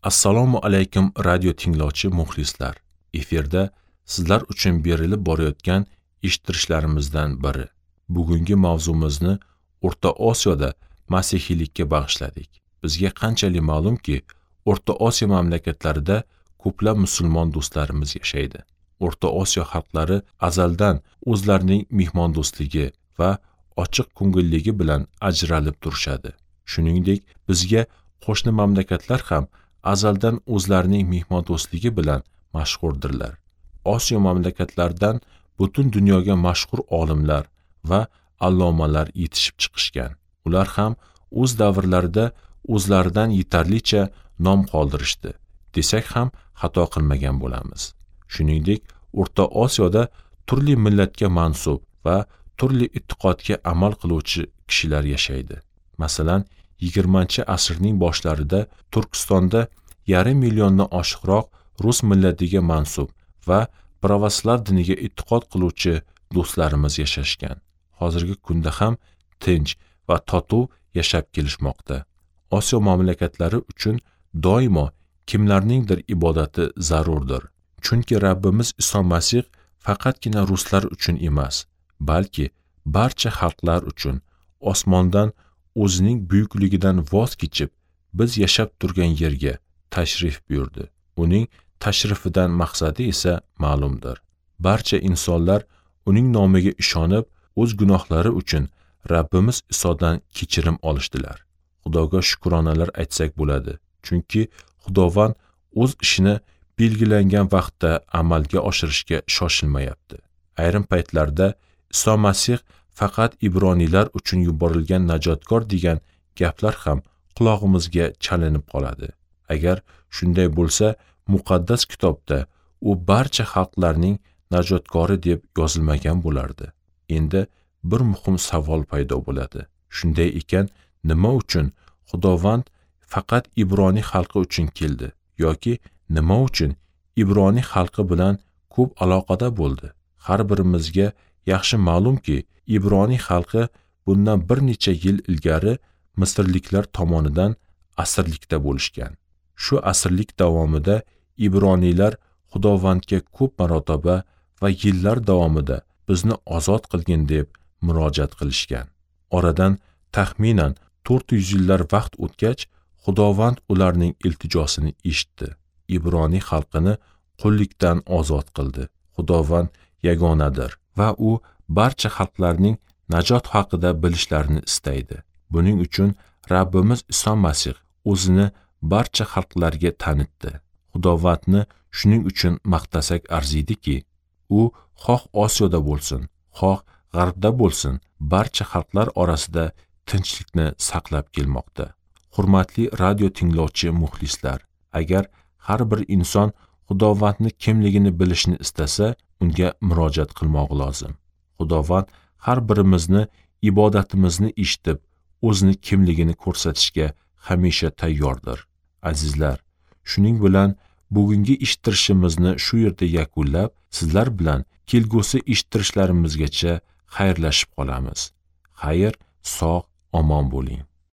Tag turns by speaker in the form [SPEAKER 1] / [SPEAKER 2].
[SPEAKER 1] Assalomu alaykum radio tinglovchi muxlislar. Efirda sizlar uchun berilib borayotgan eshittirishlarimizdan biri. Bugungi mavzumizni O'rta Osiyoda masihiylikka bag'ishladik. Bizga qanchalik ma'lumki, O'rta Osiyo mamlakatlarida ko'plab musulmon do'stlarimiz yashaydi. O'rta Osiyo xalqlari azaldan o'zlarining mehmondo'stligi va ochiq ko'ngilligi bilan ajralib turishadi. Shuningdek, bizga qo'shni mamlakatlar ham azaldan o'zlarining mehmondo'stligi bilan mashhurdirlar. Osiyo mamlakatlaridan butun dunyoga mashhur olimlar va allomalar yetishib chiqishgan. Ular ham o'z davrlarida o'zlaridan yetarlicha nom qoldirishdi, desak ham xato qilmagan bo'lamiz. Shuningdek, O'rta Osiyoda turli millatga mansub va turli e'tiqodga amal qiluvchi kishilar yashaydi. Masalan, 20-asrning boshlarida Turkistonda 500 milliondan oshiqroq rus millatiga mansub va pravoslav diniga e'tiqod qiluvchi do'stlarimiz yashashgan. Hozirgi kunda ham tinch va totuv yashab kelishmoqda. Osiyo mamlakatlari uchun doimo kimlarningdir ibodati zarurdir. Chunki Rabbimiz Iso Masih faqatgina ruslar uchun emas, balki barcha xalqlar uchun osmondan o'zining buyukligidan voz kechib, biz yashab turgan yerga tashrif buyurdi. Uning tashrifidan maqsadi esa ma'lumdir. Barcha insonlar uning nomiga ishonib, o'z gunohlari uchun Rabbimiz Isodan kechirim olishdilar. Xudoga shukronalar aytsak bo'ladi. Chunki Xudovand o'z ishini belgilangan vaqtda amalga oshirishga shoshilmayapti. Ayrim paytlarda Iso Masih faqat ibroniylar uchun yuborilgan najotkor degan gaplar ham qulog'imizga chalinib qoladi. Agar shunday bo'lsa, muqaddas kitobda u barcha xalqlarning najotkori deb yozilmagan bo'lardi. Endi bir muhim savol paydo bo'ladi. Shunday ekan, nima uchun Xudovand faqat ibroniy xalqi uchun keldi yoki nima uchun ibroniy xalqi bilan ko'p aloqada bo'ldi? Har birimizga yaxshi ma'lumki, ibroniy xalqi bundan bir necha yil ilgari Misrliklar tomonidan asirlikda bo'lishgan. Shu asirlik davomida ibroniylar Xudovandga ko'p marotaba va yillar davomida bizni ozod qilgin deb murojaat qilishgan. Oradan taxminan 400 yillar vaqt o'tgach, Xudovand ularning iltijosini eshitdi. Ibroniy xalqini qullikdan ozod qildi. Xudovand yagonadir va u barcha xalqlarning najot haqida bilishlarini istaydi. Buning uchun Rabbimiz Iso Masih o'zini barcha xalqlarga tanitdi. Xudovandni shuning uchun maqtasak arziydiki, u xoh Osiyoda bo'lsin, xoh G'arbda bo'lsin, barcha xalqlar orasida tinchlikni saqlab kelmoqda. Hurmatli radio tinglovchi muxlislar, agar har bir inson Xudovandni kimligini bilishni istasa, unga murojaat qilmoq lozim. Xudovand har birimizni ibodatimizni eshitib, o'zini kimligini ko'rsatishga hamisha tayyordir. Azizlar, shuning bilan bugungi eshittirishimizni shu yerda yakunlab, sizlar bilan kelgusi eshittirishlarimizgacha xayrlashib qolamiz. Xayr, sog', omon bo'ling.